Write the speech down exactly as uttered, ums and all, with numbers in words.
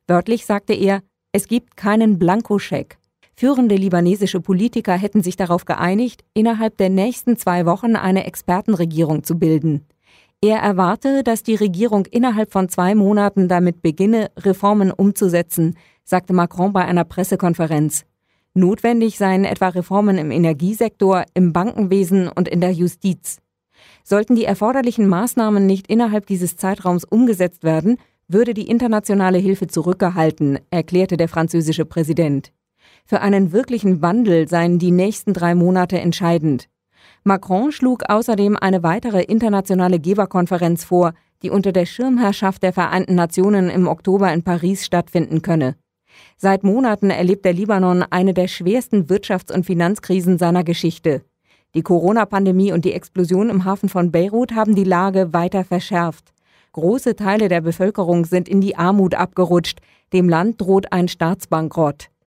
Wörtlich sagte er, es gibt keinen Blankoscheck. Führende libanesische Politiker hätten sich darauf geeinigt, innerhalb der nächsten zwei Wochen eine Expertenregierung zu bilden. Er erwarte, dass die Regierung innerhalb von zwei Monaten damit beginne, Reformen umzusetzen, sagte Macron bei einer Pressekonferenz. Notwendig seien etwa Reformen im Energiesektor, im Bankenwesen und in der Justiz. Sollten die erforderlichen Maßnahmen nicht innerhalb dieses Zeitraums umgesetzt werden, würde die internationale Hilfe zurückgehalten, erklärte der französische Präsident. Für einen wirklichen Wandel seien die nächsten drei Monate entscheidend. Macron schlug außerdem eine weitere internationale Geberkonferenz vor, die unter der Schirmherrschaft der Vereinten Nationen im Oktober in Paris stattfinden könne. Seit Monaten erlebt der Libanon eine der schwersten Wirtschafts- und Finanzkrisen seiner Geschichte. Die Corona-Pandemie und die Explosion im Hafen von Beirut haben die Lage weiter verschärft. Große Teile der Bevölkerung sind in die Armut abgerutscht. Dem Land droht ein Staatsbankrott.